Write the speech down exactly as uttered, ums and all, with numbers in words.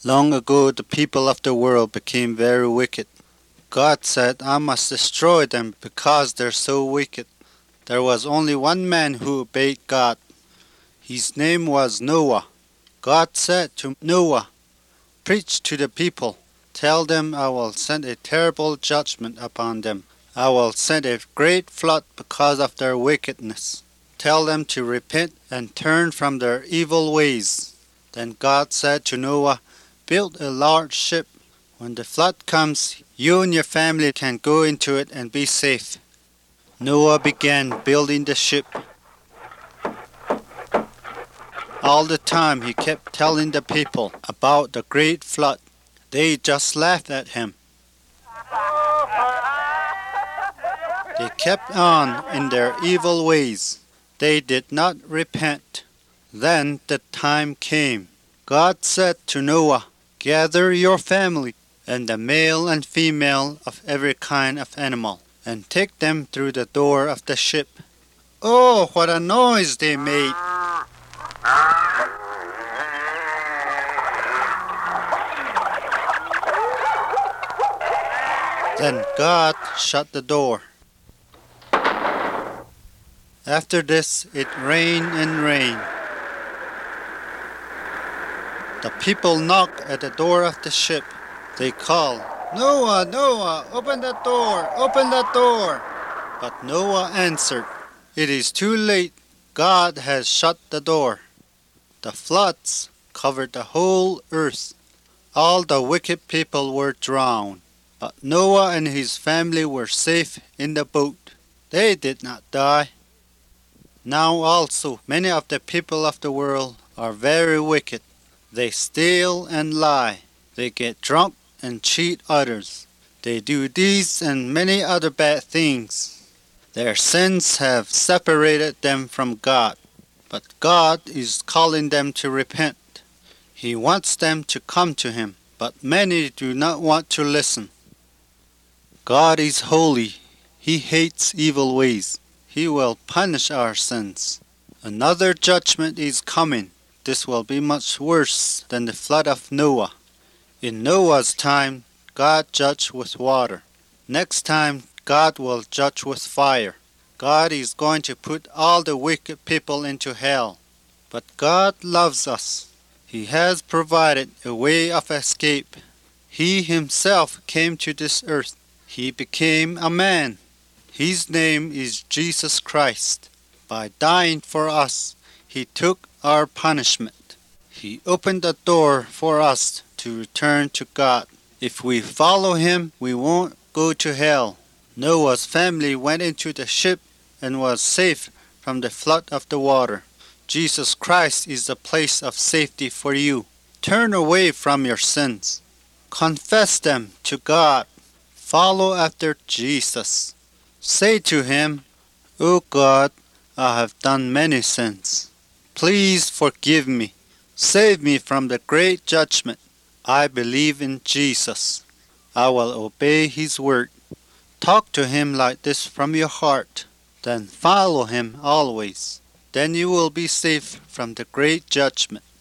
Long ago the people of the world became very wicked. God said, I must destroy them because they're so wicked. There was only one man who obeyed God. His name was Noah. God said to Noah, preach to the people. Tell them I will send a terrible judgment upon them. I will send a great flood because of their wickedness. Tell them to repent and turn from their evil ways. Then God said to Noah, build a large ship. When the flood comes, you and your family can go into it and be safe. Noah began building the ship. All the time he kept telling the people about the great flood. They just laughed at him. They kept on in their evil ways. They did not repent. Then the time came. God said to Noah, gather your family and the male and female of every kind of animal, and take them through the door of the ship. Oh, what a noise they made! Then God shut the door. After this, it rained and rained. The people knocked at the door of the ship. They called, Noah, Noah, open that door, open that door. But Noah answered, it is too late. God has shut the door. The floods covered the whole earth. All the wicked people were drowned. But Noah and his family were safe in the boat. They did not die. Now also many of the people of the world are very wicked. They steal and lie. They get drunk and cheat others. They do these and many other bad things. Their sins have separated them from God. But God is calling them to repent. He wants them to come to Him, but many do not want to listen. God is holy. He hates evil ways. He will punish our sins. Another judgment is coming. This will be much worse than the flood of Noah. In Noah's time, God judged with water. Next time, God will judge with fire. God is going to put all the wicked people into hell. But God loves us. He has provided a way of escape. He Himself came to this earth. He became a man. His name is Jesus Christ. By dying for us, He took our punishment. He opened the door for us to return to God. If we follow Him, we won't go to hell. Noah's family went into the ship and was safe from the flood of the water. Jesus Christ is the place of safety for you. Turn away from your sins. Confess them to God. Follow after Jesus. Say to Him, O God, I have done many sins. Please forgive me. Save me from the great judgment. I believe in Jesus. I will obey His word. Talk to Him like this from your heart. Then follow Him always. Then you will be safe from the great judgment.